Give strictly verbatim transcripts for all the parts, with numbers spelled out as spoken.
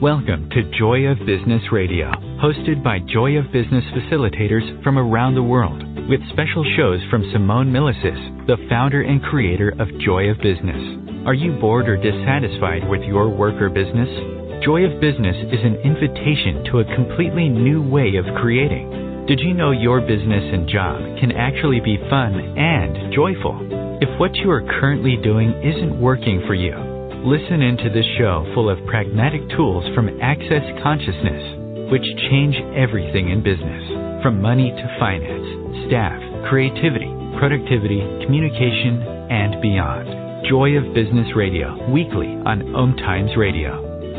Welcome to Joy of Business Radio, hosted by Joy of Business facilitators from around the world, with special shows from Simone Milasas, the founder and creator of Joy of Business. Are you bored or dissatisfied with your work or business? Joy of Business is an invitation to a completely new way of creating. Did you know your business and job can actually be fun and joyful? If what you are currently doing isn't working for you, listen into this show full of pragmatic tools from Access Consciousness, which change everything in business, from money to finance, staff, creativity, productivity, communication, and beyond. Joy of Business Radio, weekly on Om Times Radio.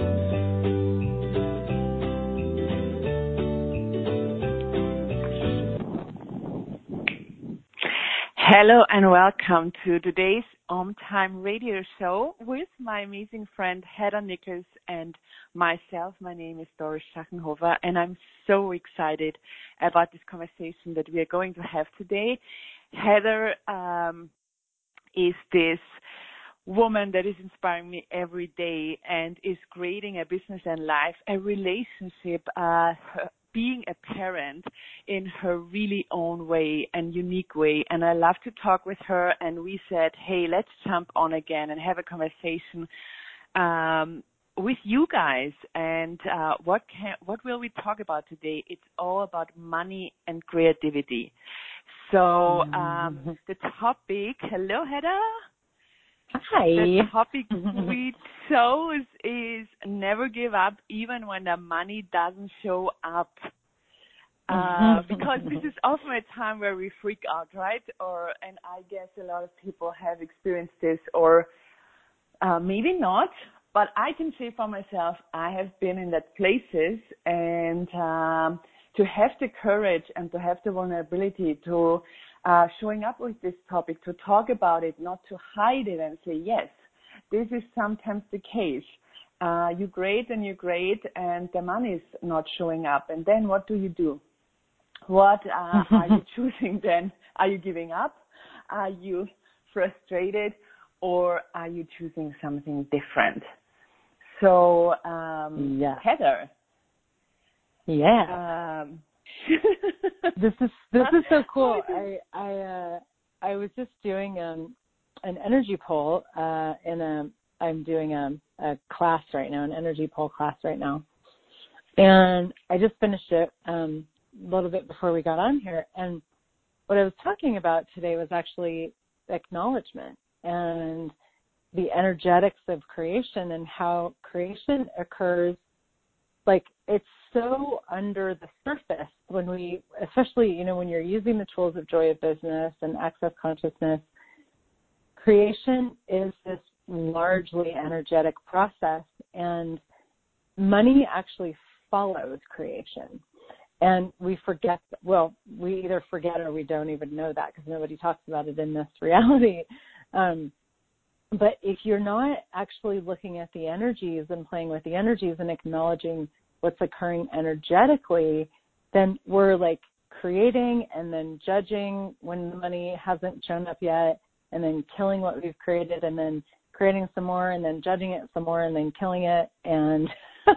Hello and welcome to today's Om Time radio show with my amazing friend Heather Nichols and myself. My name is Doris Schachenhofer, and I'm so excited about this conversation that we are going to have today. Heather um, is this woman that is inspiring me every day and is creating a business and life, a relationship, uh, being a parent in her really own way and unique way. And I love to talk with her, and we said, hey, let's jump on again and have a conversation um, with you guys. And uh, what can, what will we talk about today? It's all about money and creativity. So um, the topic, hello, Heather. Hi. The topic we chose is never give up even when the money doesn't show up. Uh, because this is often a time where we freak out, right? Or, and I guess a lot of people have experienced this, or uh, maybe not. But I can say for myself, I have been in that places, and um, to have the courage and to have the vulnerability to Uh, showing up with this topic, to talk about it, not to hide it and say, yes, this is sometimes the case. Uh, you're great and you're great and the money is not showing up. And then what do you do? What uh, are you choosing then? Are you giving up? Are you frustrated? Or are you choosing something different? So, um, yeah. Heather. Yeah. Um, this is this is so cool. I I uh, I was just doing um, an energy poll uh, in a I'm doing a, a class right now, an energy poll class right now, and I just finished it um, a little bit before we got on here. And what I was talking about today was actually acknowledgement and the energetics of creation and how creation occurs. Like, it's so under the surface when we, especially, you know, when you're using the tools of Joy of Business and Access Consciousness, creation is this largely energetic process, and money actually follows creation. And we forget, well, we either forget or we don't even know that because nobody talks about it in this reality. Um, But if you're not actually looking at the energies and playing with the energies and acknowledging what's occurring energetically, then we're like creating and then judging when the money hasn't shown up yet, and then killing what we've created, and then creating some more, and then judging it some more, and then killing it. And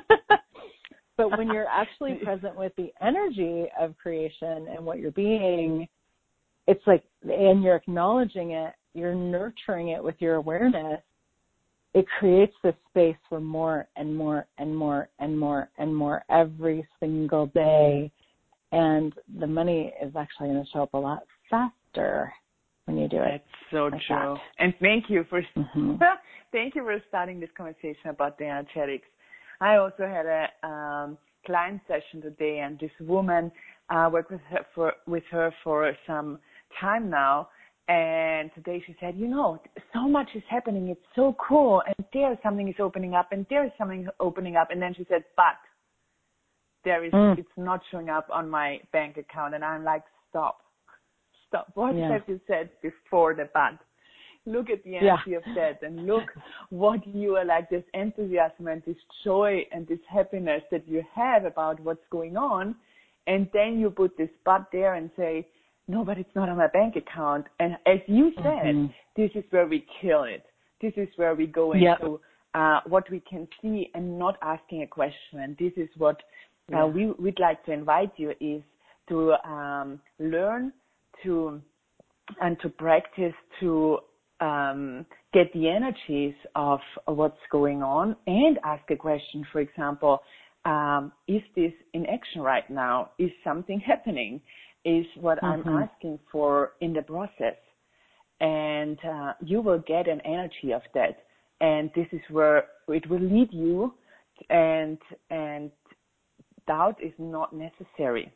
but when you're actually present with the energy of creation and what you're being, it's like, and you're acknowledging it, you're nurturing it with your awareness, it creates this space for more and more and more and more and more every single day. And the money is actually going to show up a lot faster when you do it. That's so like true. That. And thank you for mm-hmm. thank you for starting this conversation about the energetics. I also had a um, client session today, and this woman uh, worked with her for with her for some time now. And today she said, you know, so much is happening. It's so cool. And there something is opening up, and there is something opening up. And then she said, but there is, mm. it's not showing up on my bank account. And I'm like, stop, stop. What yeah. have you said before the but? Look at the energy yeah. of that, and look what you are like, this enthusiasm and this joy and this happiness that you have about what's going on. And then you put this but there and say, no, but it's not on my bank account. And as you said, mm-hmm. this is where we kill it. This is where we go into yep. uh, what we can see and not asking a question. And this is what uh, we would like to invite you is to um, learn to and to practice to um, get the energies of what's going on and ask a question. For example, um, is this in action right now? Is something happening? Is what mm-hmm. I'm asking for in the process? And uh, you will get an energy of that. And this is where it will lead you, and and doubt is not necessary.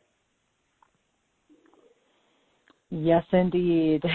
Yes, indeed.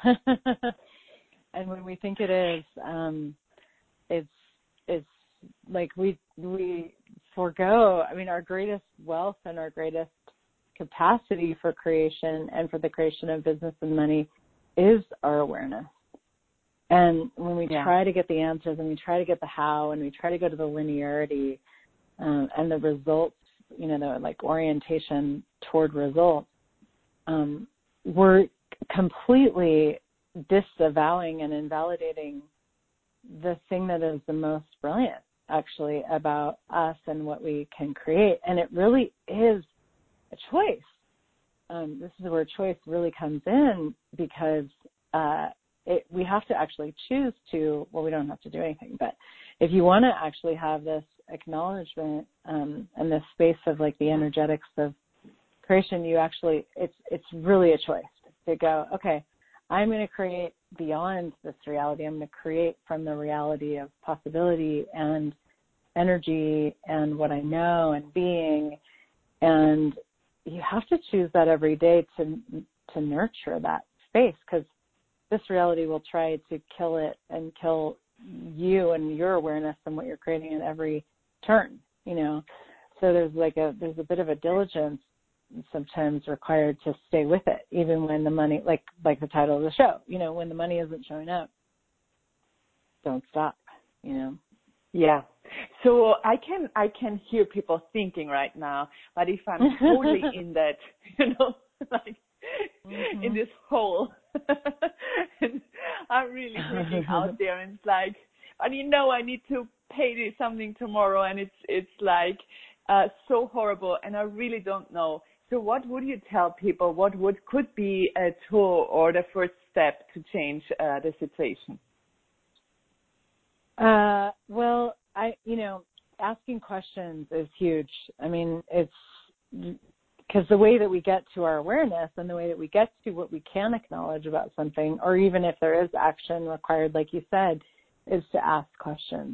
And when we think it is, um, it's it's like we we forego. I mean, our greatest wealth and our greatest capacity for creation and for the creation of business and money is our awareness. And when we yeah. try to get the answers and we try to get the how and we try to go to the linearity um, and the results, you know, the like orientation toward results, um, we're completely disavowing and invalidating the thing that is the most brilliant, actually, about us and what we can create. And it really is a choice. Um, this is where choice really comes in, because uh, it, we have to actually choose to, well, we don't have to do anything, but if you want to actually have this acknowledgement um, and this space of like the energetics of creation, you actually, it's it's really a choice to go, okay, I'm going to create beyond this reality. I'm going to create from the reality of possibility and energy and what I know and being. And you have to choose that every day to to nurture that space, because this reality will try to kill it and kill you and your awareness and what you're creating at every turn, you know. So there's like a there's a bit of a diligence sometimes required to stay with it, even when the money, like like the title of the show, you know, when the money isn't showing up, don't stop, you know. Yeah. So I can I can hear people thinking right now, but if I'm totally in that, you know, like mm-hmm. in this hole, and I'm really freaking out there, and it's like, and you know, I need to pay this something tomorrow, and it's it's like uh, so horrible, and I really don't know. So what would you tell people? What would could be a tool or the first step to change uh, the situation? Uh, well, I, you know, asking questions is huge. I mean, it's because the way that we get to our awareness and the way that we get to what we can acknowledge about something, or even if there is action required, like you said, is to ask questions.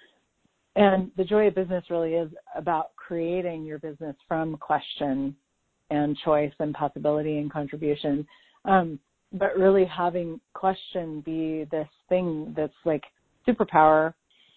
And the joy of business really is about creating your business from question and choice and possibility and contribution. Um, but really having question be this thing that's like superpower,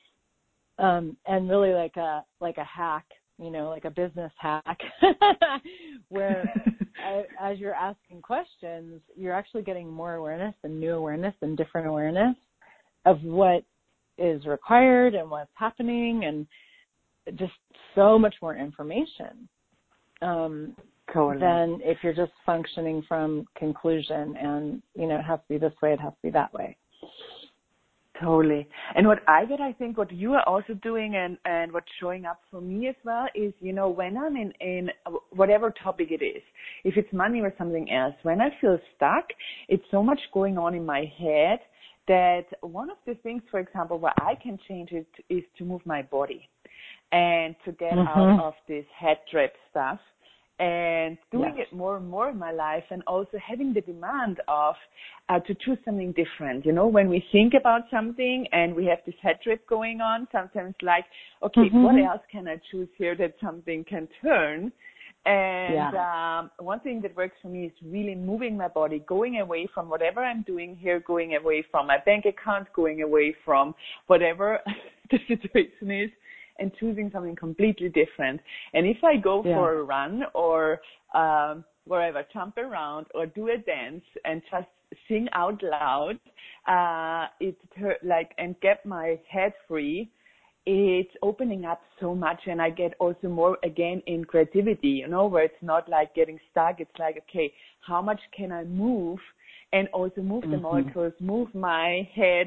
um, and really like a like a hack, you know, like a business hack, where I, as you're asking questions, you're actually getting more awareness and new awareness and different awareness of what is required and what's happening, and just so much more information um, totally. than if you're just functioning from conclusion and, you know, it has to be this way, it has to be that way. Totally. And what I get, I think what you are also doing and, and what's showing up for me as well is, you know, when I'm in, in whatever topic it is, if it's money or something else, when I feel stuck, it's so much going on in my head that one of the things, for example, where I can change it is to move my body and to get mm-hmm. out of this head trip stuff. And doing yes. it more and more in my life, and also having the demand of uh, to choose something different. You know, when we think about something and we have this head trip going on, sometimes like, okay, mm-hmm. what else can I choose here that something can turn? And yeah. um, one thing that works for me is really moving my body, going away from whatever I'm doing here, going away from my bank account, going away from whatever the situation is, and choosing something completely different. And if I go yeah. for a run or um, wherever, jump around or do a dance and just sing out loud, uh, it like and get my head free, it's opening up so much, and I get also more again in creativity, you know, where it's not like getting stuck. It's like, okay, how much can I move, and also move mm-hmm. the molecules, move my head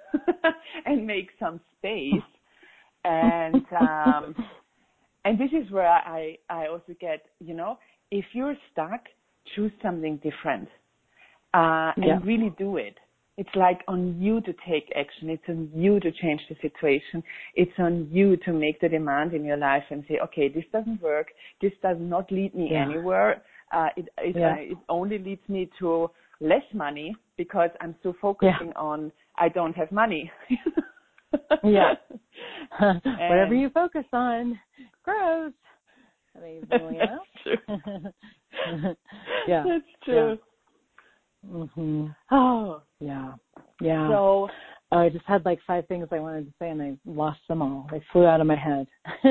and make some space. And um, and this is where I, I also get, you know, if you're stuck, choose something different uh, and yeah. really do it. It's like on you to take action. It's on you to change the situation. It's on you to make the demand in your life and say, okay, this doesn't work. This does not lead me yeah. anywhere. Uh, it it, yeah. uh, it only leads me to less money because I'm still focusing yeah. on I don't have money. yeah. Whatever you focus on grows. Amazingly enough. That's true. yeah. That's true. Yeah. Mm-hmm. Oh. Yeah. Yeah. So oh, I just had like five things I wanted to say and I lost them all. They flew out of my head.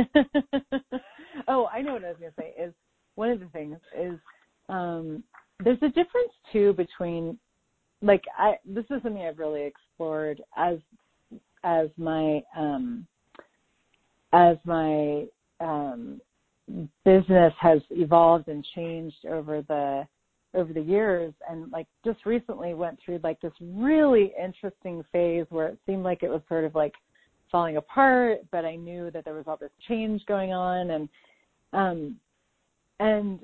oh, I know what I was going to say is one of the things is um, there's a difference too between like I this is something I've really explored as as my um, as my um, business has evolved and changed over the over the years, and like just recently went through like this really interesting phase where it seemed like it was sort of like falling apart, but I knew that there was all this change going on, and um and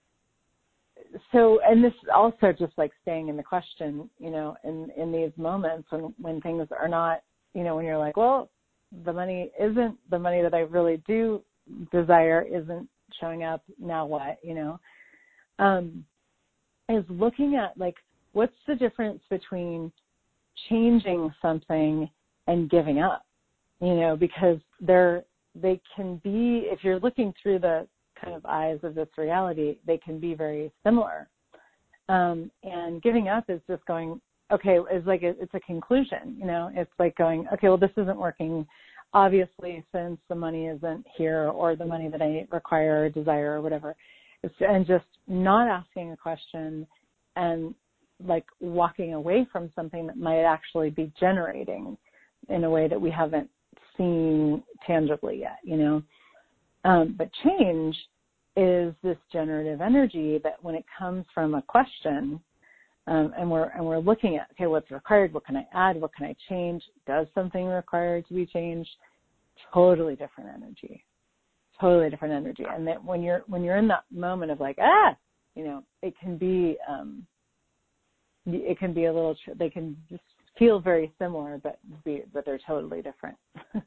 so and this also just like staying in the question, you know, in in these moments when when things are not, you know, when you're like, well, the money isn't the money that I really do desire isn't showing up, now what, you know, um is looking at like what's the difference between changing something and giving up, you know, because they're they can be, if you're looking through the kind of eyes of this reality, they can be very similar. Um, and giving up is just going, okay, it's like a, it's a conclusion, you know, it's like going, okay, well, this isn't working, obviously, since the money isn't here or the money that I require or desire or whatever. And just not asking a question and like walking away from something that might actually be generating in a way that we haven't seen tangibly yet, you know. Um, but change is this generative energy that when it comes from a question, um, and we're and we're looking at, okay, what's required? What can I add? What can I change? Does something require to be changed? Totally different energy. Totally different energy. And that when you're when you're in that moment of like, ah, you know, it can be um, it can be a little. They can just feel very similar, but be but they're totally different.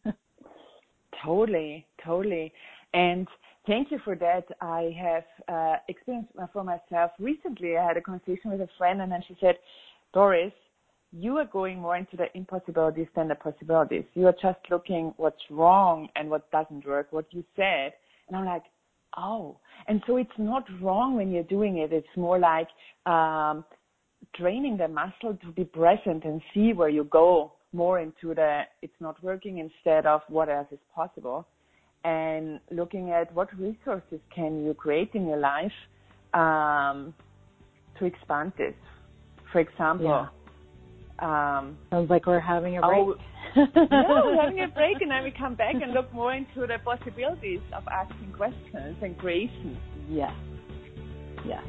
Totally, totally. And thank you for that. I have uh, experienced for myself recently. I had a conversation with a friend, and then she said, Doris, you are going more into the impossibilities than the possibilities. You are just looking what's wrong and what doesn't work, what you said. And I'm like, oh. And so it's not wrong when you're doing it. It's more like um, training the muscle to be present and see where you go more into the it's not working instead of what else is possible. And looking at what resources can you create in your life um, to expand this. For example, yeah. Um, Sounds like we're having a break. Oh, yeah, we're having a break, and then we come back and look more into the possibilities of asking questions and creation. Yes. Yes.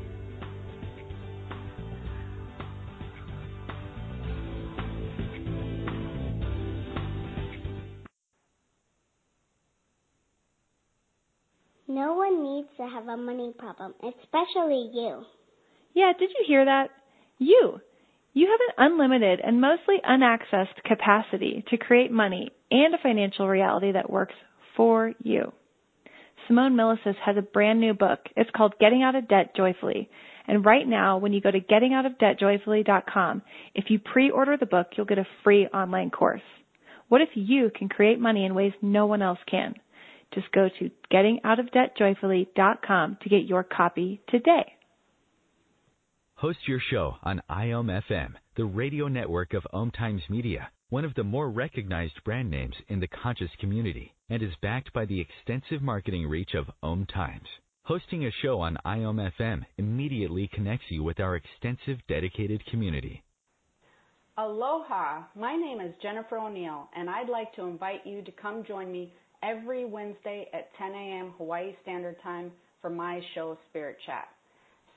No one needs to have a money problem, especially you. Yeah, did you hear that? You. You have an unlimited and mostly unaccessed capacity to create money and a financial reality that works for you. Simone Milasas has a brand new book. It's called Getting Out of Debt Joyfully. And right now, when you go to getting out of debt joyfully dot com, if you pre-order the book, you'll get a free online course. What if you can create money in ways no one else can? Just go to getting out of debt joyfully dot com to get your copy today. Host your show on I O M F M, the radio network of Om Times Media, one of the more recognized brand names in the conscious community, and is backed by the extensive marketing reach of Om Times. Hosting a show on I O M F M immediately connects you with our extensive dedicated community. Aloha, my name is Jennifer O'Neill, and I'd like to invite you to come join me every Wednesday at ten a.m. Hawaii Standard Time for my show, Spirit Chat.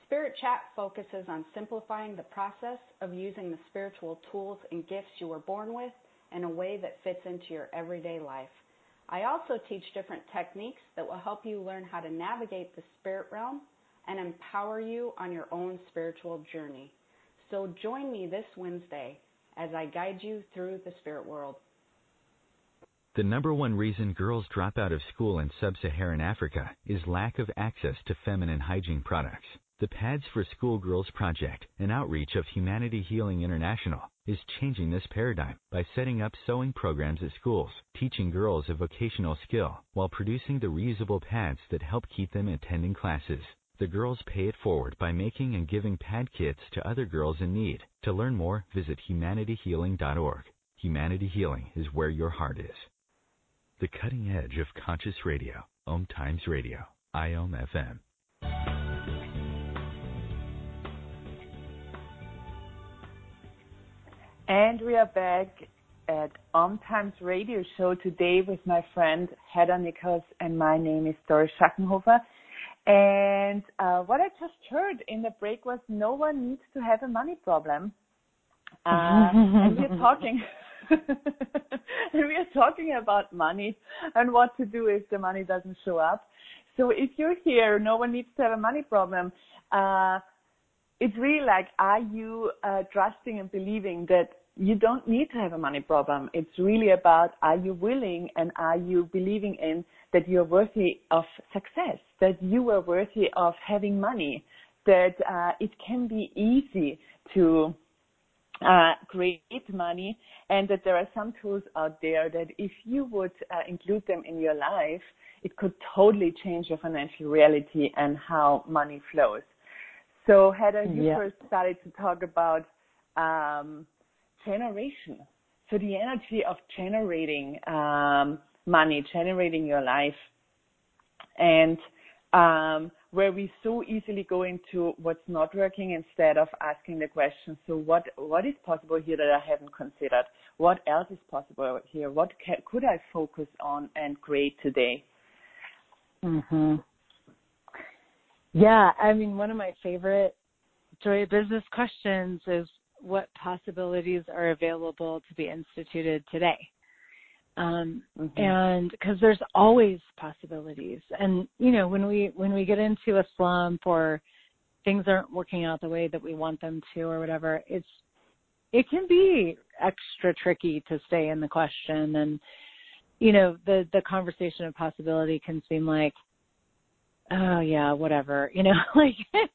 Spirit Chat focuses on simplifying the process of using the spiritual tools and gifts you were born with in a way that fits into your everyday life. I also teach different techniques that will help you learn how to navigate the spirit realm and empower you on your own spiritual journey. So join me this Wednesday as I guide you through the spirit world. The number one reason girls drop out of school in sub-Saharan Africa is lack of access to feminine hygiene products. The Pads for Schoolgirls Project, an outreach of Humanity Healing International, is changing this paradigm by setting up sewing programs at schools, teaching girls a vocational skill while producing the reusable pads that help keep them attending classes. The girls pay it forward by making and giving pad kits to other girls in need. To learn more, visit humanity healing dot org. Humanity Healing is where your heart is. The cutting edge of conscious radio, Om Times Radio, I O M F M. And we are back at Om Times Radio Show today with my friend Heather Nichols, and my name is Doris Schackenhofer. And uh, what I just heard in the break was no one needs to have a money problem. Uh, and we're talking, and we are talking about money and what to do if the money doesn't show up. So if you're here, no one needs to have a money problem. Uh, it's really like, are you uh, trusting and believing that you don't need to have a money problem? It's really about, are you willing and are you believing in that you're worthy of success, that you are worthy of having money, that uh, it can be easy to uh, create money, and that there are some tools out there that if you would uh, include them in your life, it could totally change your financial reality and how money flows. So Heather, you yeah. first started to talk about um, generation. So the energy of generating um, money, generating your life, and um, where we so easily go into what's not working instead of asking the question, so what what is possible here that I haven't considered? What else is possible here? What ca- could I focus on and create today? Mm-hmm. Yeah, I mean, one of my favorite Joy of Business questions is, what possibilities are available to be instituted today? Um, mm-hmm. And because there's always possibilities. And, you know, when we when we get into a slump or things aren't working out the way that we want them to or whatever, it's it can be extra tricky to stay in the question. And, you know, the, the conversation of possibility can seem like, oh, yeah, whatever, you know, like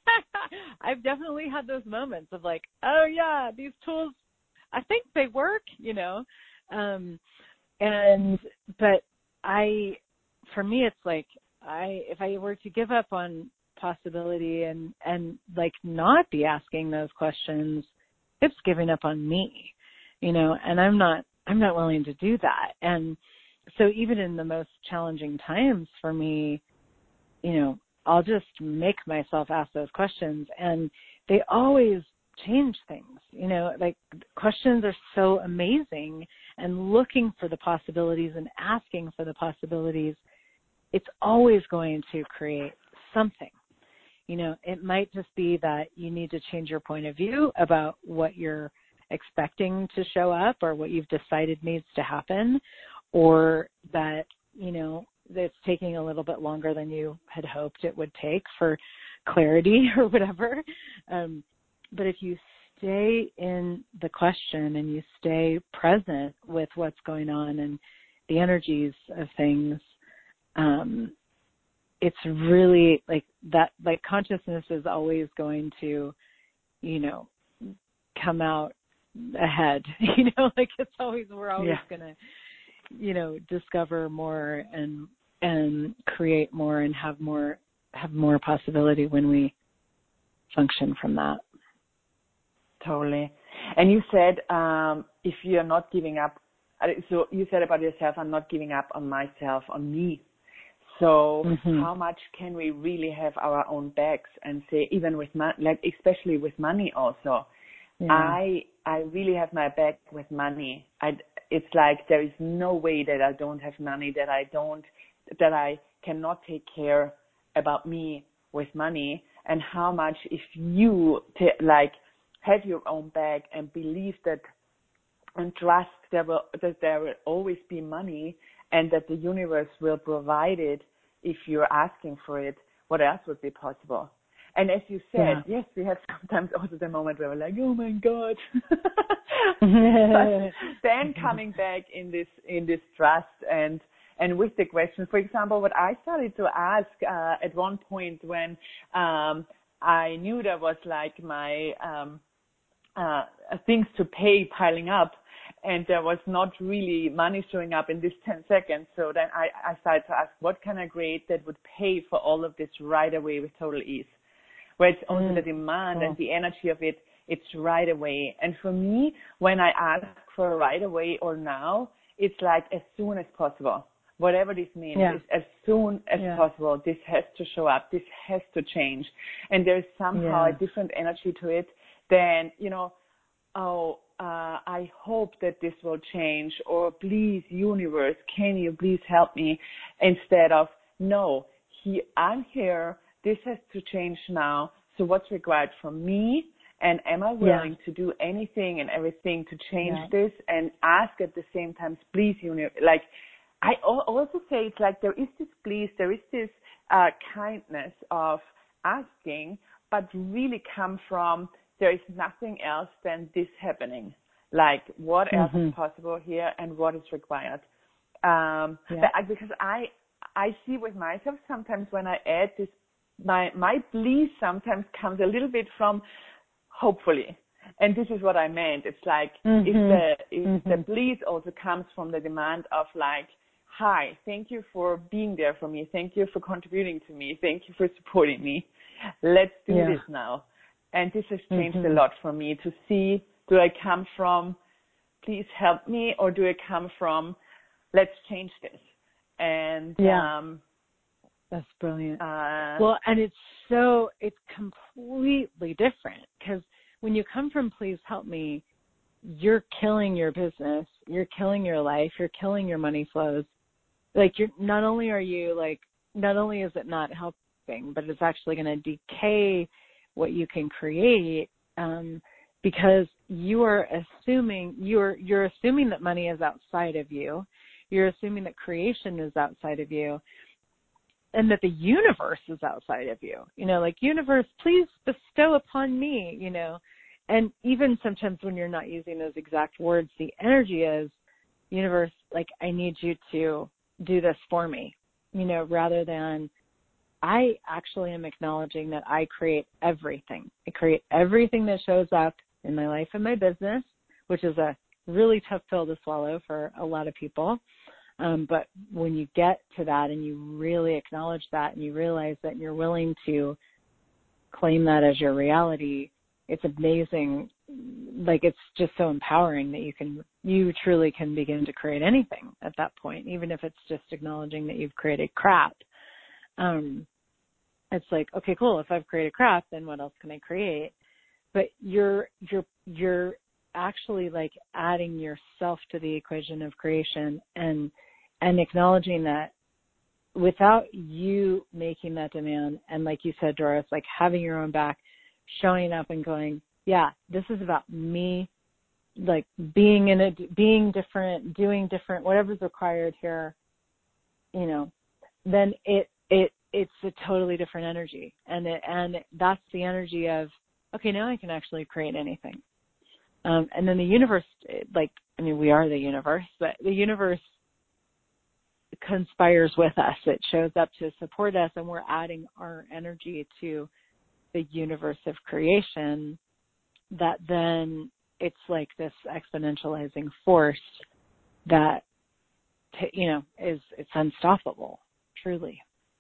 I've definitely had those moments of like, oh, yeah, these tools, I think they work, you know, um, and but I, for me, it's like I, if I were to give up on possibility and, and like not be asking those questions, it's giving up on me, you know, and I'm not, I'm not willing to do that. And so even in the most challenging times for me, you know, I'll just make myself ask those questions, and they always change things. You know, like questions are so amazing, and looking for the possibilities and asking for the possibilities, it's always going to create something. You know, it might just be that you need to change your point of view about what you're expecting to show up or what you've decided needs to happen, or that, you know, it's taking a little bit longer than you had hoped it would take for clarity or whatever. Um, but if you stay in the question and you stay present with what's going on and the energies of things, um, it's really like that, like consciousness is always going to, you know, come out ahead, you know, like it's always, we're always yeah. going to, you know, discover more and and create more and have more have more possibility when we function from that. Totally. And you said um, if you're not giving up, so you said about yourself, I'm not giving up on myself, on me. So mm-hmm. how much can we really have our own backs and say, even with money, like especially with money also, yeah. I I really have my back with money. I it's like there is no way that I don't have money, that I don't, that I cannot take care about me with money. and how much if you t- like have your own bag and believe that and trust there will, that there will always be money and that the universe will provide it if you're asking for it, what else would be possible? And as you said, yeah. yes, we have sometimes also the moment where we're like, oh my God. But then coming back in this in this trust and and with the question, for example, what I started to ask uh, at one point when um, I knew there was like my um, uh, things to pay piling up, and there was not really money showing up in this ten seconds. So then I, I started to ask, what can I create that would pay for all of this right away with total ease? Where it's also mm. the demand oh. and the energy of it, it's right away. And for me, when I ask for right away or now, it's like as soon as possible. Whatever this means, yeah. is as soon as yeah. possible. This has to show up. This has to change. And there's somehow yeah. a different energy to it than, you know, oh, uh, I hope that this will change, or please, universe, can you please help me? Instead of, no, he, I'm here. This has to change now. So what's required from me? And am I willing yeah. to do anything and everything to change yeah. this? And ask at the same time, please, universe, like, I also say it's like there is this please, there is this uh, kindness of asking, but really come from there is nothing else than this happening. Like what mm-hmm. else is possible here and what is required? Um, yeah. but I, because I I see with myself sometimes when I add this, my my please sometimes comes a little bit from hopefully. And this is what I meant. It's like mm-hmm. if the if mm-hmm. the please also comes from the demand of like, hi, thank you for being there for me. Thank you for contributing to me. Thank you for supporting me. Let's do yeah. this now. And this has changed mm-hmm. a lot for me to see, do I come from, please help me, or do I come from, let's change this? And yeah. um, that's brilliant. Uh, well, and it's so, it's completely different because when you come from please help me, you're killing your business, you're killing your life, you're killing your money flows. Like you're not only are you like, not only is it not helping, but it's actually going to decay what you can create um, because you are assuming you're you're assuming that money is outside of you. You're assuming that creation is outside of you, and that the universe is outside of you. You know, like universe, please bestow upon me. You know, and even sometimes when you're not using those exact words, the energy is universe. Like I need you to do this for me. You know, rather than I actually am acknowledging that I create everything. I create everything that shows up in my life and my business, which is a really tough pill to swallow for a lot of people. Um, but when you get to that and you really acknowledge that and you realize that you're willing to claim that as your reality, it's amazing. Like it's just so empowering that you can, you truly can begin to create anything at that point, even if it's just acknowledging that you've created crap. Um, it's like, okay, cool. If I've created crap, then what else can I create? But you're, you're, you're actually like adding yourself to the equation of creation and, and acknowledging that without you making that demand. And like you said, Doris, like having your own back, showing up and going, yeah, this is about me, like being in a, being different, doing different, whatever's required here, you know, then it, it, it's a totally different energy. And it, and that's the energy of, okay, now I can actually create anything. Um, and then the universe, like, I mean, we are the universe, but the universe conspires with us. It shows up to support us, and we're adding our energy to the universe of creation that then it's like this exponentializing force that, you know, is, it's unstoppable, truly.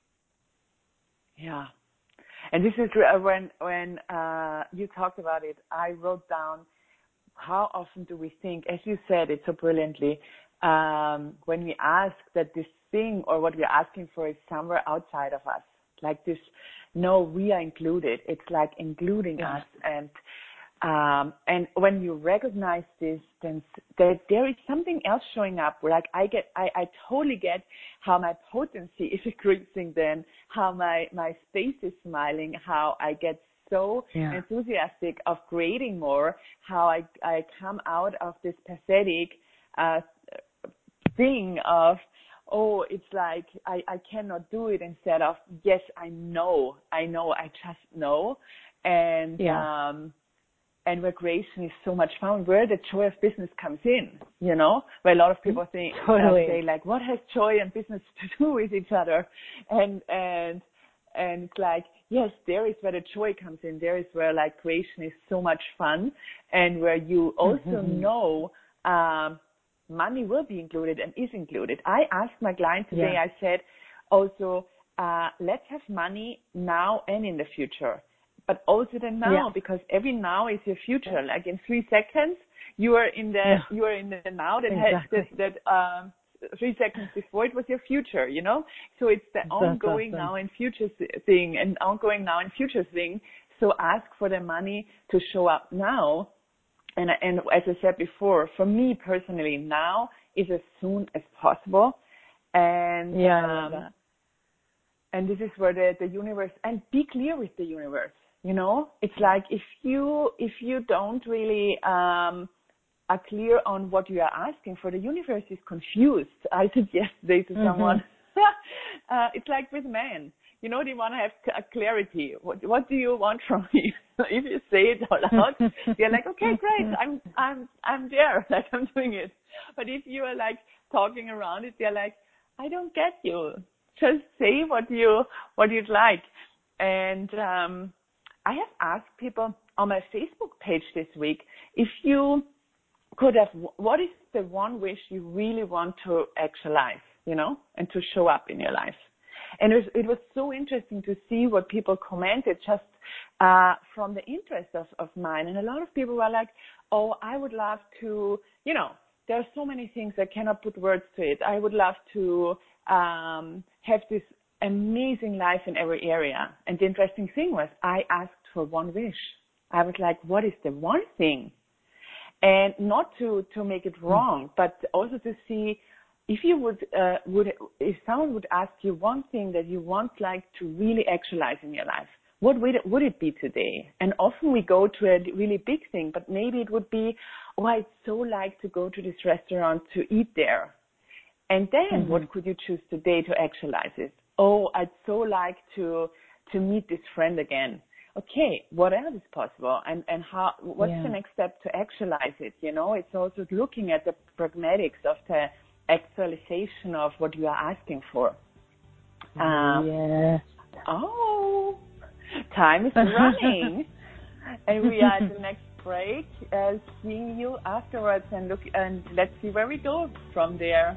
Yeah. And this is when, when uh, you talked about it, I wrote down, how often do we think, as you said it so brilliantly, um, when we ask that this thing or what we're asking for is somewhere outside of us, like this, no, we are included. It's like including yeah. us. And Um, and when you recognize this, then there, there is something else showing up. Like I get, I, I totally get how my potency is increasing then, how my, my face is smiling, how I get so yeah. enthusiastic of creating more, how I, I come out of this pathetic uh, thing of, oh, it's like I, I cannot do it, instead of, yes, I know, I know, I just know. And, yeah. um, and where creation is so much fun, where the joy of business comes in, you know, where a lot of people think, totally. uh, say like, what has joy and business to do with each other? And, and, and it's like, yes, there is where the joy comes in. There is where like creation is so much fun, and where you also mm-hmm. know, um, money will be included and is included. I asked my client today, yeah. I said also, uh, let's have money now and in the future. But also the now, yeah. because every now is your future. Yeah. Like in three seconds, you are in the yeah. you are in the now that exactly. has that, that um, three seconds before it was your future. You know, so it's the That's ongoing awesome. Now and future thing, and ongoing now and future thing. So ask for the money to show up now, and and as I said before, for me personally, now is as soon as possible, and yeah, I love um, that. And this is where the the universe, and be clear with the universe. You know, it's like if you if you don't really um, are clear on what you are asking for, the universe is confused. I said yesterday to mm-hmm. someone, uh, it's like with men. You know, they want to have a clarity. What what do you want from me? If you say it out loud, they're like, okay, great, I'm I'm I'm there, like I'm doing it. But if you are like talking around it, they're like, I don't get you. Just say what you what you'd like. And um I have asked people on my Facebook page this week, if you could have, what is the one wish you really want to actualize, you know, and to show up in your life? And it was, it was so interesting to see what people commented just uh, from the interest of, of mine. And a lot of people were like, oh, I would love to, you know, there are so many things I cannot put words to it. I would love to um, have this amazing life in every area. And the interesting thing was I asked for one wish. I was like, what is the one thing? And not to, to make it wrong, but also to see if you would, uh, would, if someone would ask you one thing that you want like to really actualize in your life, what would it, would it be today? And often we go to a really big thing, but maybe it would be, oh, I'd so like to go to this restaurant to eat there. And then mm-hmm. what could you choose today to actualize it? Oh, I'd so like to to meet this friend again. Okay, what else is possible? And and how? What's yeah. the next step to actualize it? You know, it's also looking at the pragmatics of the actualization of what you are asking for. Um, yes. Oh, time is running, and we are at the next break. Uh, seeing you afterwards, and look, and let's see where we go from there.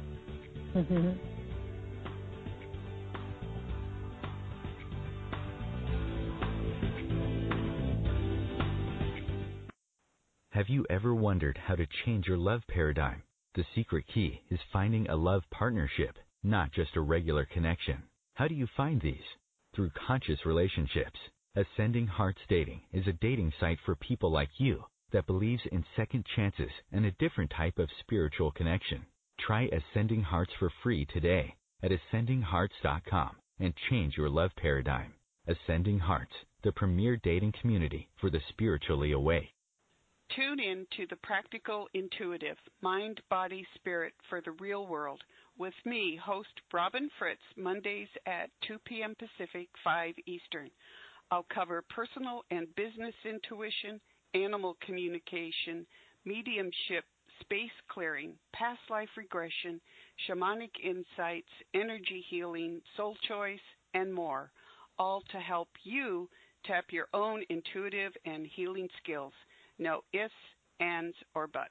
Have you ever wondered how to change your love paradigm? The secret key is finding a love partnership, not just a regular connection. How do you find these? Through conscious relationships. Ascending Hearts Dating is a dating site for people like you that believes in second chances and a different type of spiritual connection. Try Ascending Hearts for free today at ascending hearts dot com and change your love paradigm. Ascending Hearts, the premier dating community for the spiritually awake. Tune in to the Practical Intuitive, Mind, Body, Spirit for the Real World with me, host Robin Fritz, Mondays at two p.m. Pacific, five Eastern. I'll cover personal and business intuition, animal communication, mediumship, space clearing, past life regression, shamanic insights, energy healing, soul choice, and more, all to help you tap your own intuitive and healing skills. No ifs, ands, or buts.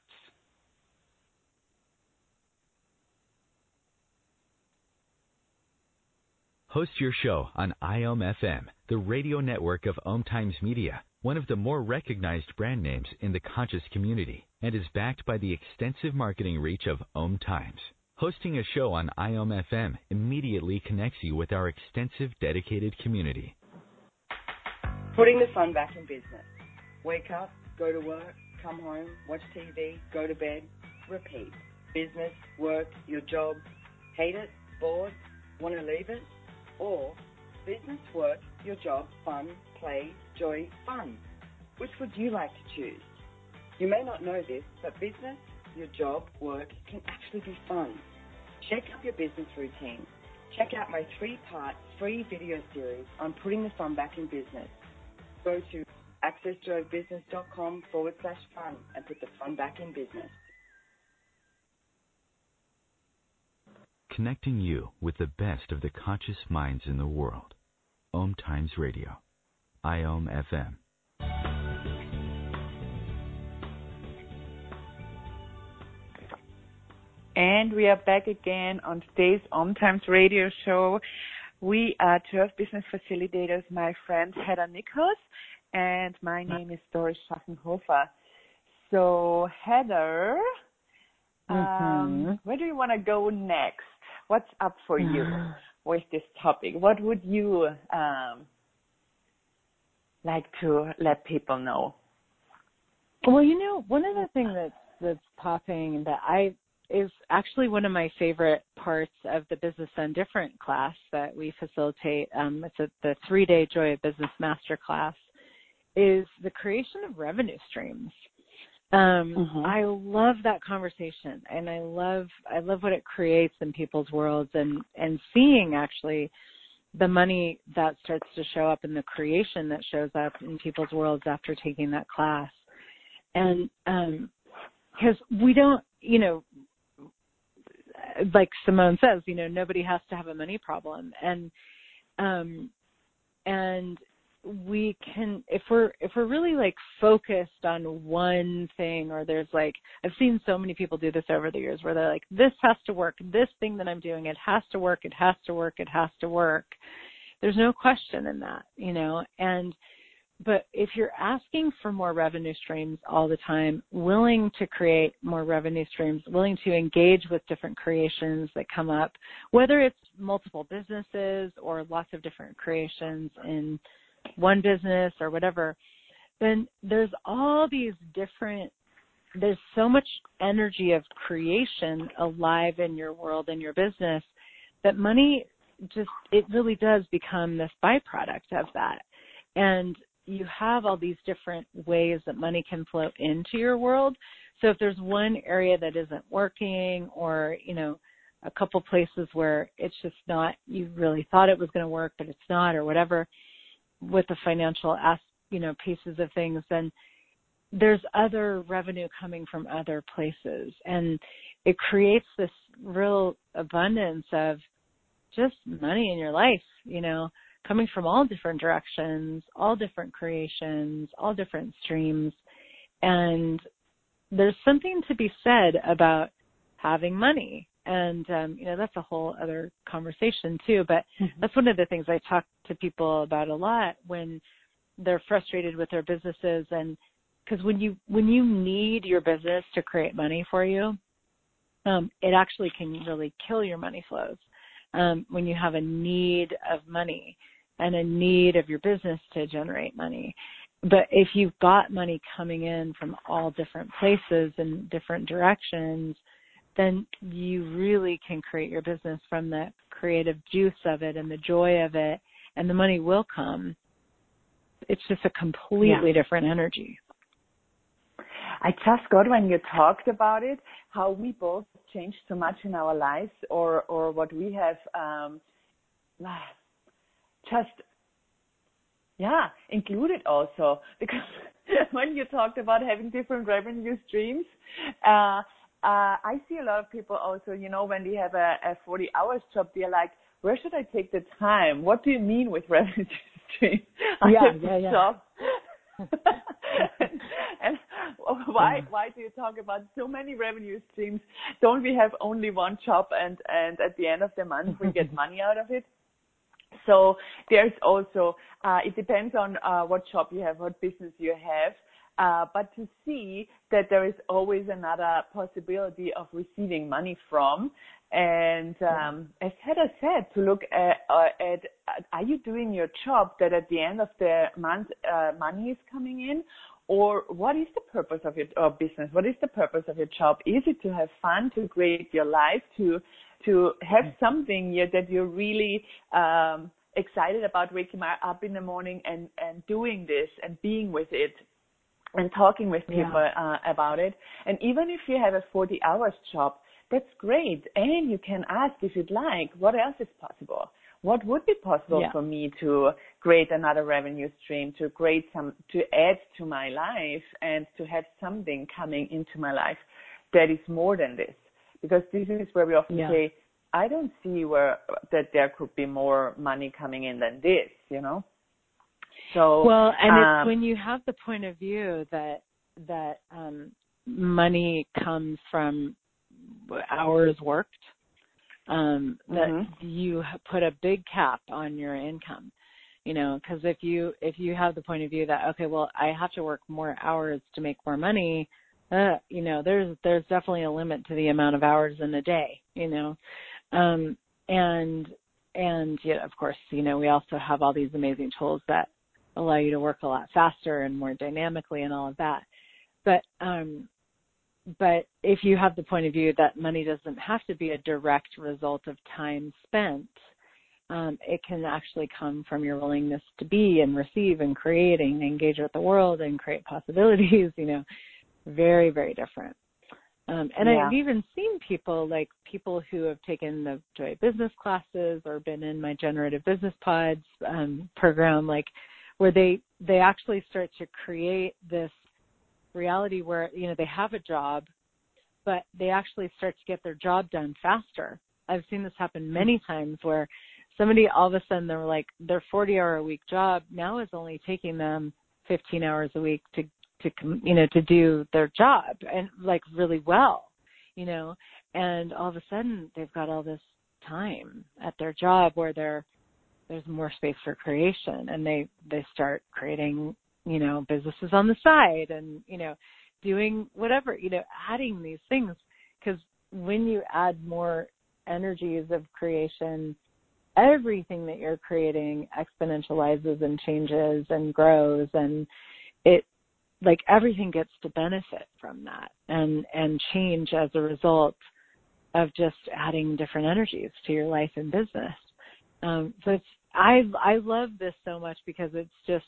Host your show on I O M F M, the radio network of Om Times Media, one of the more recognized brand names in the conscious community, and is backed by the extensive marketing reach of Om Times. Hosting a show on I O M F M immediately connects you with our extensive dedicated community. Putting the fun back in business. Wake up, go to work, come home, watch T V, go to bed, repeat. Business, work, your job, hate it, bored, want to leave it? Or business, work, your job, fun, play, joy, fun. Which would you like to choose? You may not know this, but business, your job, work can actually be fun. Check up your business routine. Check out my three-part free video series on putting the fun back in business. Go to accessjoybusiness.com forward slash fun and put the fun back in business. Connecting you with the best of the conscious minds in the world. Om Times Radio. I O M F M. And we are back again on today's Om Times Radio show. We are twelve business facilitators, my friend Heather Nichols, and my name is Doris Schaffenhofer. So, Heather, mm-hmm. um, where do you want to go next? What's up for you with this topic? What would you um, like to let people know? Well, you know, one of the things that's, that's popping that I is actually one of my favorite parts of the Business Done Different class that we facilitate. Um, it's a, the three-day Joy of Business Masterclass, is the creation of revenue streams. Um, mm-hmm. I love that conversation, and I love I love what it creates in people's worlds, and, and seeing actually the money that starts to show up in the creation that shows up in people's worlds after taking that class. And um, because we don't, you know, like Simone says, you know, nobody has to have a money problem. And, um, and we can, if we're, if we're really like focused on one thing, or there's like, I've seen so many people do this over the years where they're like, this has to work, this thing that I'm doing, it has to work, it has to work, it has to work. There's no question in that, you know, and, but if you're asking for more revenue streams all the time, willing to create more revenue streams, willing to engage with different creations that come up, whether it's multiple businesses or lots of different creations in one business or whatever, then there's all these different, there's so much energy of creation alive in your world, in your business, that money just, it really does become this byproduct of that. And you have all these different ways that money can flow into your world. So if there's one area that isn't working, or, you know, a couple places where it's just not, you really thought it was going to work, but it's not, or whatever, with the financial, you know, pieces of things, then there's other revenue coming from other places. And it creates this real abundance of just money in your life, you know, coming from all different directions, all different creations, all different streams. And there's something to be said about having money. And, um, you know, that's a whole other conversation too. But mm-hmm. that's one of the things I talk to people about a lot when they're frustrated with their businesses. And because when you, when you need your business to create money for you, um, it actually can really kill your money flows. Um, when you have a need of money and a need of your business to generate money. But if you've got money coming in from all different places and different directions, then you really can create your business from the creative juice of it and the joy of it, and the money will come. It's just a completely yeah. different energy. I just got, when you talked about it, how we both changed so much in our lives, or, or what we have um, just, yeah, included also. Because when you talked about having different revenue streams, uh, uh, I see a lot of people also, you know, when they have a, a forty hours job, they're like, where should I take the time? What do you mean with revenue stream? I yeah, have yeah, yeah. job. And why why do you talk about so many revenue streams? Don't we have only one job, and, and at the end of the month we get money out of it? So there's also, uh, it depends on uh, what job you have, what business you have, uh, but to see that there is always another possibility of receiving money from. And um, as Heather said, to look at, uh, at, at, are you doing your job that at the end of the month uh, money is coming in, Or what is the purpose of your uh, business? What is the purpose of your job? Is it to have fun, to create your life, to to have something yeah, that you're really um, excited about, waking up in the morning and, and doing this and being with it and talking with people yeah. uh, about it. And even if you have a forty hours job, that's great. And you can ask if you'd like, what else is possible? What would be possible yeah. for me to create another revenue stream, to create some, to add to my life and to have something coming into my life that is more than this? Because this is where we often yeah. say, I don't see where that there could be more money coming in than this, you know? So well, and um, it's when you have the point of view that that um, money comes from hours worked, um, that mm-hmm. you put a big cap on your income, you know, because if you if you have the point of view that, okay, well, I have to work more hours to make more money, uh, you know, there's there's definitely a limit to the amount of hours in a day, you know, um, and and yeah, of course, you know, we also have all these amazing tools that allow you to work a lot faster and more dynamically and all of that, but um, But if you have the point of view that money doesn't have to be a direct result of time spent, um, it can actually come from your willingness to be and receive and create and engage with the world and create possibilities, you know, very, very different. Um, and yeah. I've even seen people, like people who have taken the Joy of Business classes or been in my Generative Business Pods um, program, like where they, they actually start to create this reality where, you know, they have a job, but they actually start to get their job done faster. I've seen this happen many times where somebody all of a sudden they're like, their forty hour a week job now is only taking them fifteen hours a week to, to, you know, to do their job and like really well, you know, and all of a sudden they've got all this time at their job where they're, there's more space for creation and they, they start creating, you know, businesses on the side and, you know, doing whatever, you know, adding these things. Because when you add more energies of creation, everything that you're creating exponentializes and changes and grows, and it, like, everything gets to benefit from that and, and change as a result of just adding different energies to your life and business. Um, so it's, I, I love this so much because it's just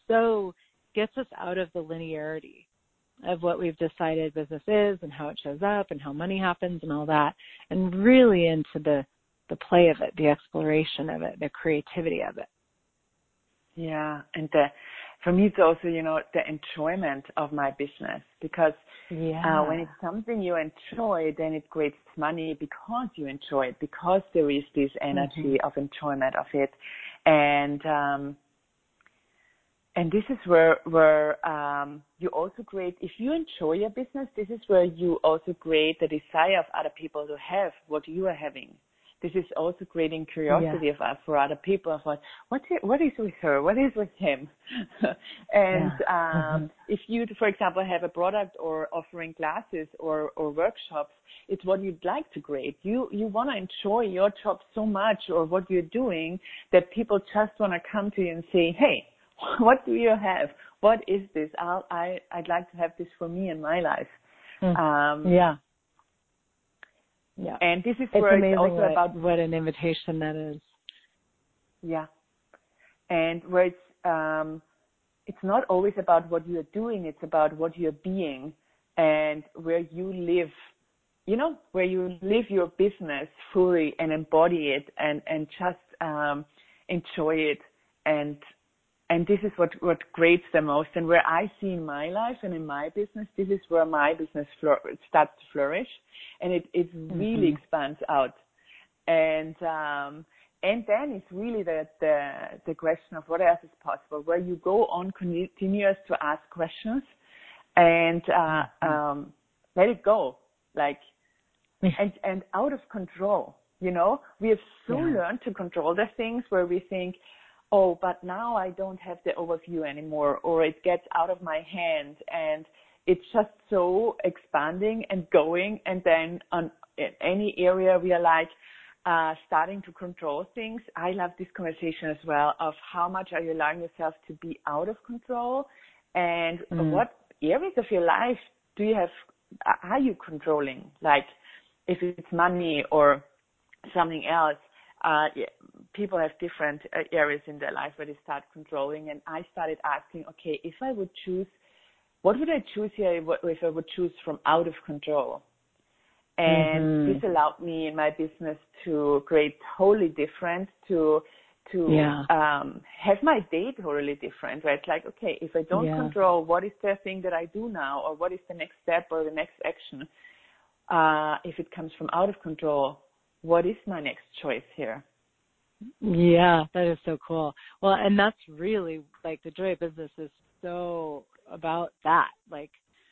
so gets us out of the linearity of what we've decided business is and how it shows up and how money happens and all that, and really into the, the play of it, the exploration of it, the creativity of it. Yeah, and the, for me it's also, you know, the enjoyment of my business, because yeah. uh, when it's something you enjoy, then it creates money because you enjoy it, because there is this energy mm-hmm. of enjoyment of it. And um And this is where where um, you also create, if you enjoy your business, this is where you also create the desire of other people to have what you are having. This is also creating curiosity yeah. of, uh, for other people of what what is, what is with her, what is with him. And yeah. um, mm-hmm. if you, for example, have a product or offering classes or, or workshops, it's what you'd like to create. You you want to enjoy your job so much or what you're doing that people just want to come to you and say, hey, what do you have? What is this? I'll, I, I'd like to have this for me in my life. Mm. Um, yeah. Yeah. And this is it's where amazing it's also what, about what an invitation that is. Yeah. And where it's, um, it's not always about what you're doing. It's about what you're being and where you live, you know, where you live your business fully and embody it and, and just, um, enjoy it. And, And this is what, what creates the most. And where I see in my life and in my business, this is where my business flour- starts to flourish. And it, it really mm-hmm. expands out. And um, and then it's really the, the the question of what else is possible, where you go on continuous to ask questions and uh, mm-hmm. um, let it go. Like, and, and out of control, you know. We have so yeah. learned to control the things where we think, oh, but now I don't have the overview anymore, or it gets out of my hand, and it's just so expanding and going, and then on in any area we are like uh, starting to control things. I love this conversation as well of how much are you allowing yourself to be out of control And Mm. what areas of your life do you have, are you controlling? Like if it's money or something else, uh, people have different areas in their life where they start controlling. And I started asking, okay, if I would choose, what would I choose here if I would choose from out of control? And mm-hmm. this allowed me in my business to create totally different, to to yeah. um, have my day totally different, right? Like, okay, if I don't yeah. control what is the thing that I do now, or what is the next step or the next action, uh, if it comes from out of control, what is my next choice here? Yeah, that is so cool. Well, and that's really, like, the Joy of Business is so about that, like,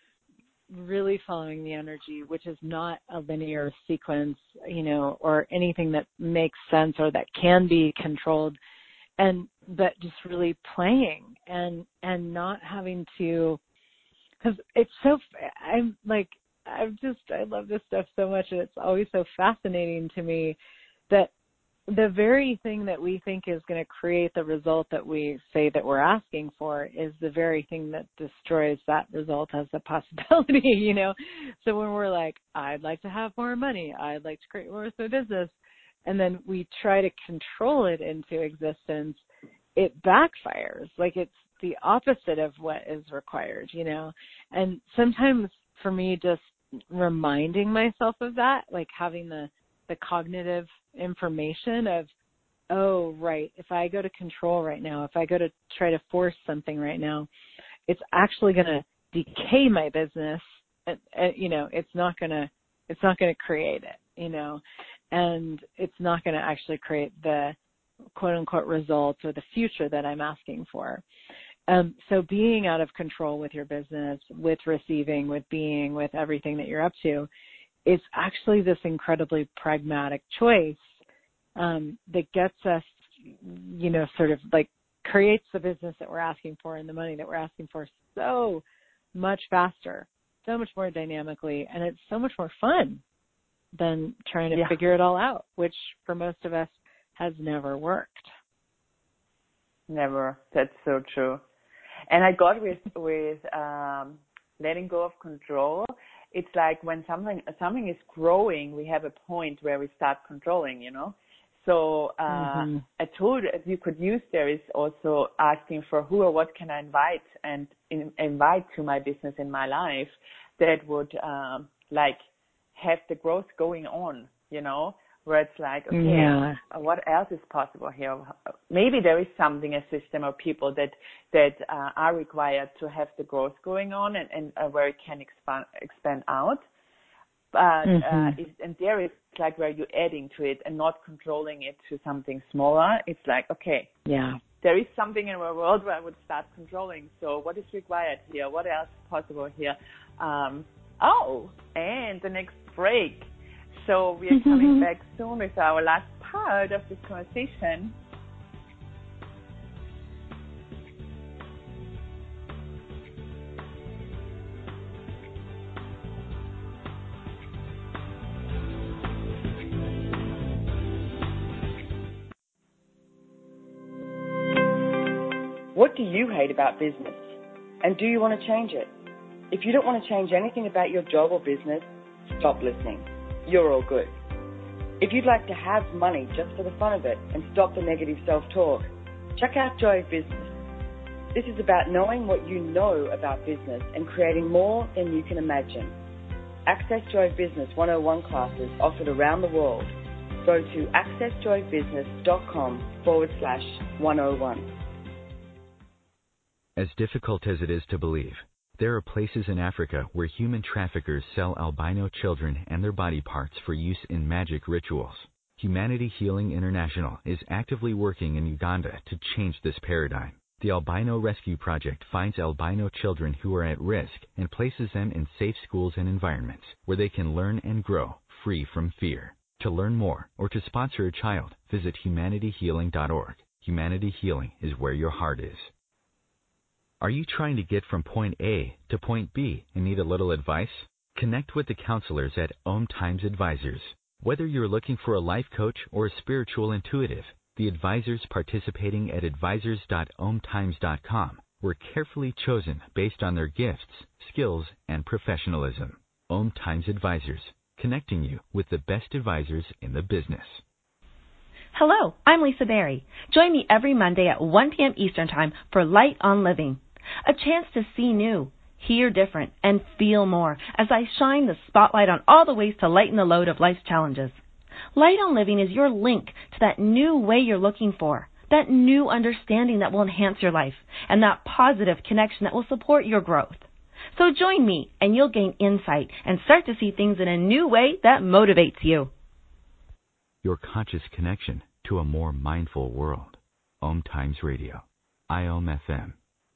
really following the energy, which is not a linear sequence, you know, or anything that makes sense or that can be controlled, and but just really playing and and not having to, because it's so, I'm like, I'm just, I love this stuff so much, and it's always so fascinating to me that the very thing that we think is going to create the result that we say that we're asking for is the very thing that destroys that result as a possibility, you know? So when we're like, I'd like to have more money, I'd like to create more of a business, and then we try to control it into existence, it backfires. Like, it's the opposite of what is required, you know? And sometimes for me, just reminding myself of that, like having the the cognitive information of, oh, right, if I go to control right now, if I go to try to force something right now, it's actually going to decay my business. And, and, you know, it's not going to, it's not going to create it, you know, and it's not going to actually create the quote unquote results or the future that I'm asking for. Um, so being out of control with your business, with receiving, with being, with everything that you're up to, it's actually this incredibly pragmatic choice um, that gets us, you know, sort of like creates the business that we're asking for and the money that we're asking for so much faster, so much more dynamically, and it's so much more fun than trying to yeah. figure it all out, which for most of us has never worked. Never. That's so true. And I got with with um, letting go of control. It's like when something something is growing, we have a point where we start controlling, you know. So uh, mm-hmm. a tool that you could use there is also asking for who or what can I invite and in, invite to my business in my life that would um, like have the growth going on, you know, where it's like, okay, yeah. what else is possible here? Maybe there is something, a system or people that that uh, are required to have the growth going on and, and uh, where it can expand expand out. But mm-hmm. uh, it's, and there is like where you're adding to it and not controlling it to something smaller. It's like, okay, yeah, there is something in our world where I would start controlling. So what is required here? What else is possible here? Um, oh, and the next break. So we are coming back soon with our last part of this conversation. What do you hate about business? And do you want to change it? If you don't want to change anything about your job or business, stop listening. You're all good. If you'd like to have money just for the fun of it and stop the negative self-talk, check out Joy of Business. This is about knowing what you know about business and creating more than you can imagine. Access Joy of Business one oh one classes offered around the world. Go to accessjoybusiness.com forward slash 101. As difficult as it is to believe, there are places in Africa where human traffickers sell albino children and their body parts for use in magic rituals. Humanity Healing International is actively working in Uganda to change this paradigm. The Albino Rescue Project finds albino children who are at risk and places them in safe schools and environments where they can learn and grow free from fear. To learn more or to sponsor a child, visit humanity healing dot org. Humanity Healing is where your heart is. Are you trying to get from point A to point B and need a little advice? Connect with the counselors at Om Times Advisors. Whether you're looking for a life coach or a spiritual intuitive, the advisors participating at advisors dot om times dot com were carefully chosen based on their gifts, skills, and professionalism. Om Times Advisors, connecting you with the best advisors in the business. Hello, I'm Lisa Berry. Join me every Monday at one p.m. Eastern Time for Light on Living, a chance to see new, hear different, and feel more as I shine the spotlight on all the ways to lighten the load of life's challenges. Light on Living is your link to that new way you're looking for, that new understanding that will enhance your life, and that positive connection that will support your growth. So join me, and you'll gain insight and start to see things in a new way that motivates you. Your conscious connection to a more mindful world. Om Times Radio, I O M F M.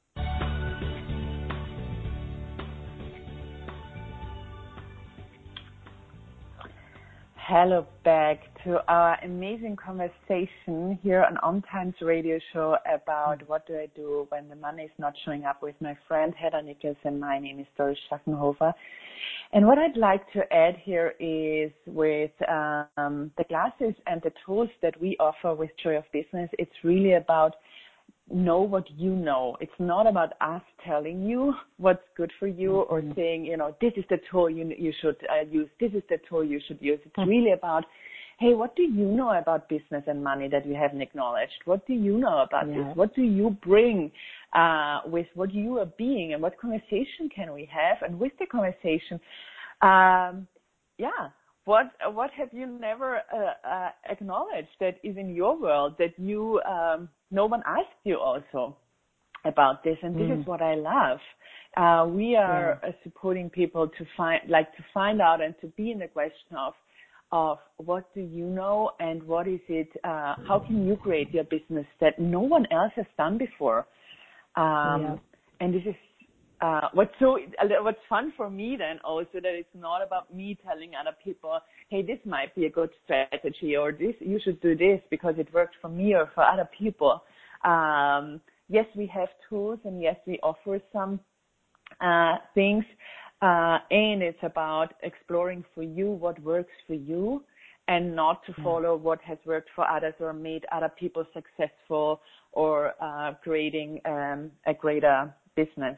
Hello, back to our amazing conversation here on Om Times Radio Show about what do I do when the money is not showing up with my friend Hedda Nichols, and my name is Doris Schackenhofer. And what I'd like to add here is with um, the classes and the tools that we offer with Joy of Business, it's really about know what you know. It's not about us telling you what's good for you or saying, you know, this is the tool you you should uh, use, this is the tool you should use. It's really about, hey, what do you know about business and money that you haven't acknowledged? What do you know about yeah. this? What do you bring uh, with what you are being, and what conversation can we have? And with the conversation, um, yeah, What what have you never uh, uh, acknowledged that is in your world that you um, no one asked you also about this? And this mm. is what I love. Uh, we are yeah. uh, supporting people to find like to find out and to be in the question of of what do you know, and what is it? Uh, how can you create your business that no one else has done before? Um, yeah. And this is. Uh, what's so, what's fun for me then also that it's not about me telling other people, hey, this might be a good strategy, or this, you should do this because it worked for me or for other people. Um, yes, we have tools, and yes, we offer some, uh, things, uh, and it's about exploring for you what works for you, and not to follow what has worked for others or made other people successful, or, uh, creating, um, a greater business.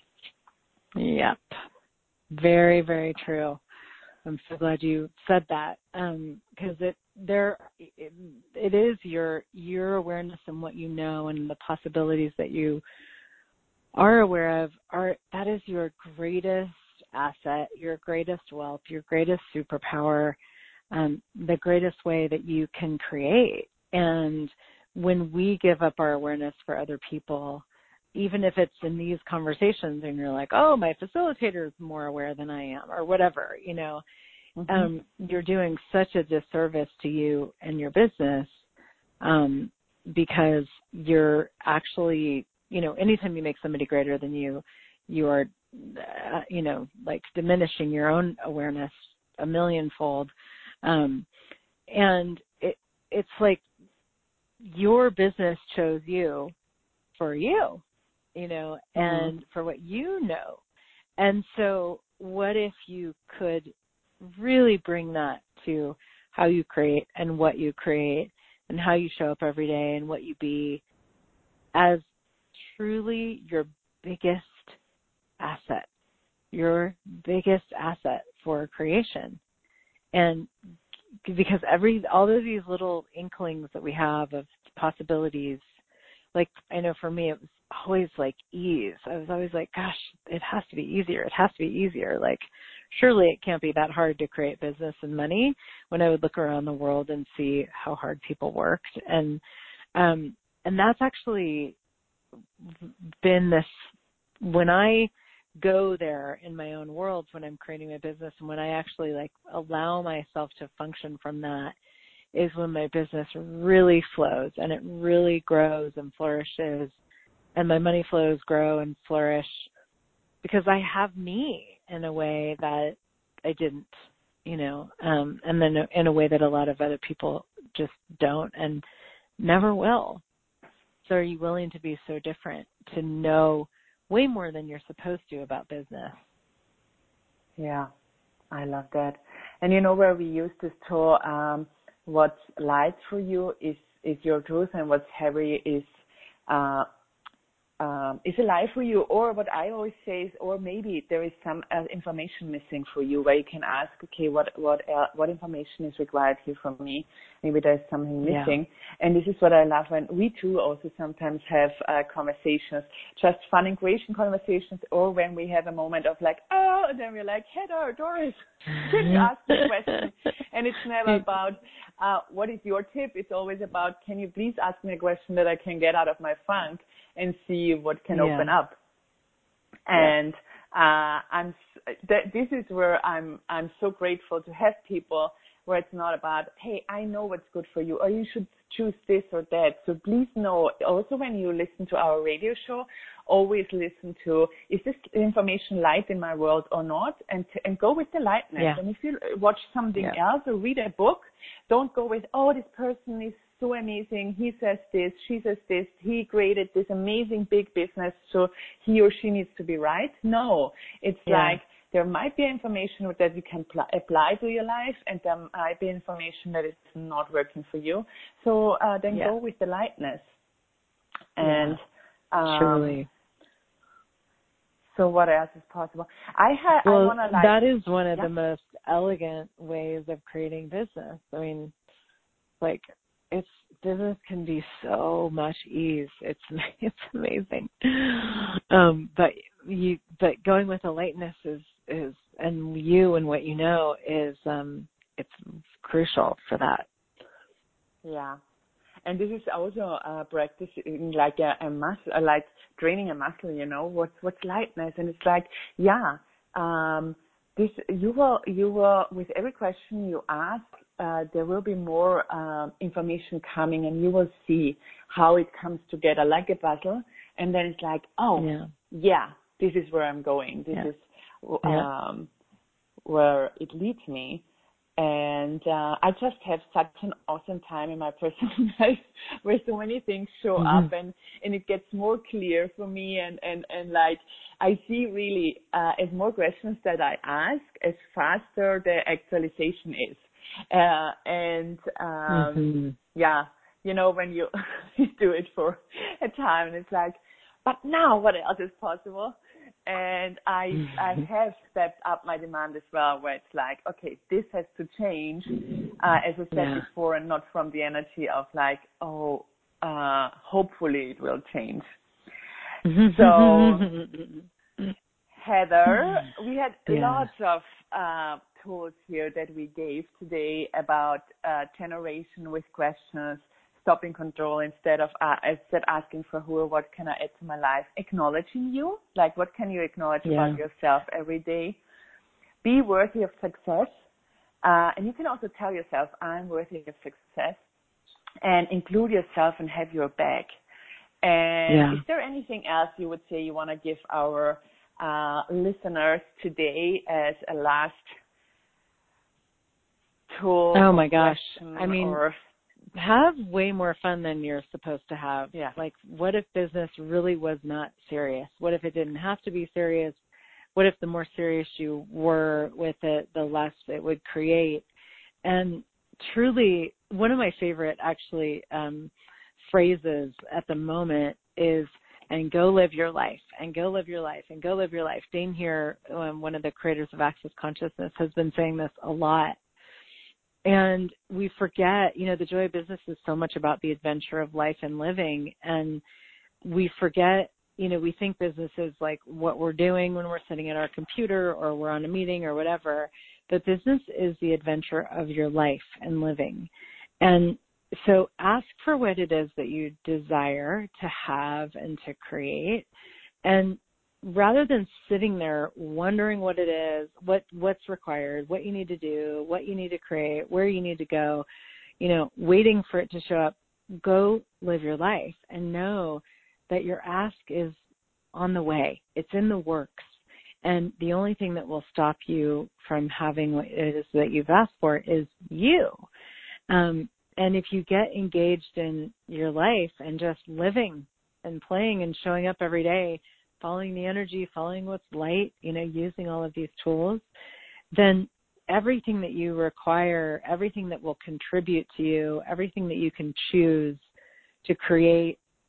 Yep. Very, very true. I'm so glad you said that. Um, cause it, there, it, it is your, your awareness and what you know and the possibilities that you are aware of are, that is your greatest asset, your greatest wealth, your greatest superpower, um, the greatest way that you can create. And when we give up our awareness for other people, even if it's in these conversations and you're like, oh, my facilitator is more aware than I am, or whatever, you know, mm-hmm. um, you're doing such a disservice to you and your business, um, because you're actually, you know, anytime you make somebody greater than you, you are, uh, you know, like diminishing your own awareness a millionfold. Um, and it, it's like your business chose you for you. You know, and mm-hmm. for what you know. And so what if you could really bring that to how you create and what you create and how you show up every day and what you be as truly your biggest asset, your biggest asset for creation. And because every, all of these little inklings that we have of possibilities, like I know for me, it was always like ease. I was always like, gosh, it has to be easier. It has to be easier. Like, surely it can't be that hard to create business and money, when I would look around the world and see how hard people worked. And, um, and that's actually been this, when I go there in my own worlds, when I'm creating my business, and when I actually like allow myself to function from that, is when my business really flows and it really grows and flourishes, and my money flows grow and flourish because I have me in a way that I didn't, you know, um, and then in a way that a lot of other people just don't and never will. So are you willing to be so different, to know way more than you're supposed to about business? Yeah, I love that. And you know where we use this tool, um, what's light for you is, is your truth, and what's heavy is uh, um, is alive for you, or what I always say is, or maybe there is some uh, information missing for you, where you can ask, okay, what what uh, what information is required here from me? Maybe there's something missing. Yeah. And this is what I love when we too also sometimes have uh, conversations, just fun and creation conversations, or when we have a moment of like, oh, and then we're like, Heather, Doris, can you ask me a question? And it's never about uh, what is your tip. It's always about, can you please ask me a question that I can get out of my funk and see what can yeah. open up. And yeah. uh, I'm. Th- this is where I'm. I'm so grateful to have people where it's not about, hey, I know what's good for you, or you should choose this or that. So please know. Also, when you listen to our radio show, always listen to, is this information light in my world or not? And t- and go with the lightness. Yeah. And if you watch something yeah. else or read a book, don't go with, oh, this person is so amazing, he says this, she says this, he created this amazing big business, so he or she needs to be right. No, it's yeah. like there might be information that you can pl- apply to your life, and there might be information that is not working for you. So uh, then yeah. go with the lightness. And yeah. um, truly. So what else is possible? I ha- well, I want to like that is one of yeah. the most elegant ways of creating business. I mean, like. It's business can be so much ease. It's it's amazing. Um, but you but going with the lightness is is and you and what you know is um it's crucial for that. Yeah, and this is also a practice in like a, a muscle, like training a muscle. You know what's what's lightness, and it's like yeah. Um, this you will you will with every question you ask. Uh, there will be more uh, information coming, and you will see how it comes together like a puzzle. And then it's like, oh, yeah, yeah this is where I'm going. This yeah. is um, yeah. where it leads me. And uh, I just have such an awesome time in my personal life where so many things show mm-hmm. up, and, and it gets more clear for me. And, and, and like I see really uh, as more questions that I ask, as faster the actualization is. Uh, and, um, mm-hmm. yeah, you know, when you do it for a time and it's like, but now what else is possible? And I, mm-hmm. I have stepped up my demand as well, where it's like, okay, this has to change, uh, as I said yeah. before, and not from the energy of like, oh, uh, hopefully it will change. So, Heather, we had yeah. lots of, uh, tools here that we gave today about uh, generation with questions, stopping control instead of uh, instead asking for who or what can I add to my life, acknowledging you, like what can you acknowledge yeah. about yourself every day, be worthy of success, uh, and you can also tell yourself I'm worthy of success, and include yourself and have your back. And yeah. is there anything else you would say you want to give our uh, listeners today as a last tool? Oh my gosh. I mean, or... have way more fun than you're supposed to have. Yeah. Like, what if business really was not serious? What if it didn't have to be serious? What if the more serious you were with it, the less it would create? And truly, one of my favorite actually um, phrases at the moment is, and go live your life, and go live your life, and go live your life. Dane here, um, one of the creators of Access Consciousness, has been saying this a lot. And we forget, you know, the joy of business is so much about the adventure of life and living. And we forget, you know, we think business is like what we're doing when we're sitting at our computer or we're on a meeting or whatever. But business is the adventure of your life and living. And so ask for what it is that you desire to have and to create. And rather than sitting there wondering what it is, what, what's required, what you need to do, what you need to create, where you need to go, you know, waiting for it to show up, go live your life and know that your ask is on the way. It's in the works. And the only thing that will stop you from having what it is that you've asked for is you. Um, and if you get engaged in your life and just living and playing and showing up every day, following the energy, following what's light, you know, using all of these tools, then everything that you require, everything that will contribute to you, everything that you can choose to create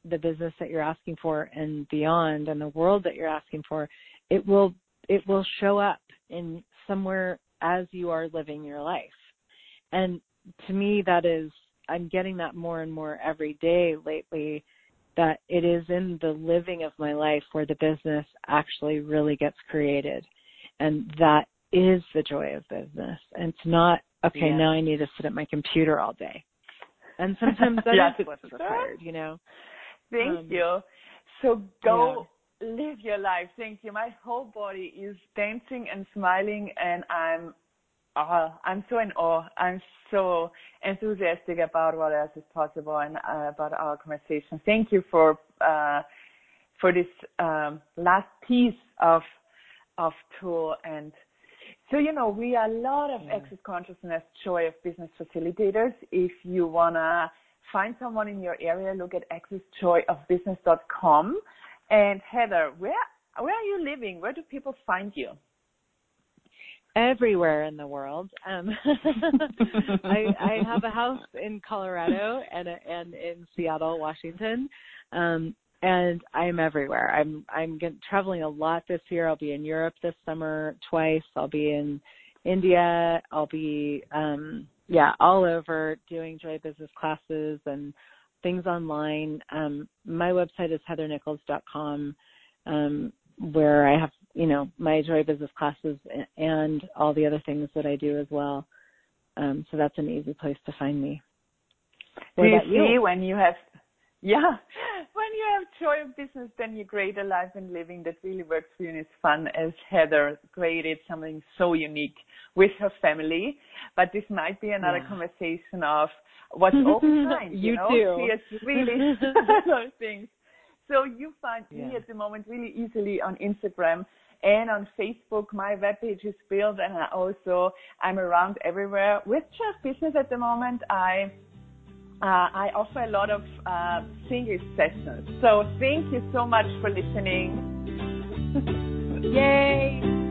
the business that you're asking for and beyond, and the world that you're asking for, it will it will show up in somewhere as you are living your life. And to me, that is, I'm getting that more and more every day lately, that it is in the living of my life where the business actually really gets created. And that is the joy of business. And it's not, okay, yeah. now I need to sit at my computer all day. And sometimes that yes, is what's required, you know. Thank um, you. So go yeah. live your life. Thank you. My whole body is dancing and smiling, and I'm uh, I'm so in awe. I'm so enthusiastic about what else is possible and uh, about our conversation. Thank you for uh, for this um, last piece of of tool. And so, you know, we are a lot of yeah. Access Consciousness Joy of Business facilitators. If you want to find someone in your area, look at access joy of business dot com. And Heather, where where are you living? Where do people find you? Everywhere in the world. Um, I, I have a house in Colorado and a, and in Seattle, Washington, um, and I'm everywhere. I'm I'm get, traveling a lot this year. I'll be in Europe this summer twice. I'll be in India. I'll be um, yeah all over doing Joy Business classes and things online. Um, my website is heather nichols dot com, um, where I have, you know, my Joy Business classes and all the other things that I do as well. Um, so that's an easy place to find me. Do you see you? when you have, yeah, when you have joy of business, then you create a life and living that really works for you and is fun, as Heather created something so unique with her family. But this might be another yeah. conversation of what's open mind. you, you know? too. She has really those things. So you find yeah. me at the moment really easily on Instagram and on Facebook. My webpage is built, and I also I'm around everywhere. With Just Business at the moment, I uh, I offer a lot of uh, single sessions. So thank you so much for listening. Yay!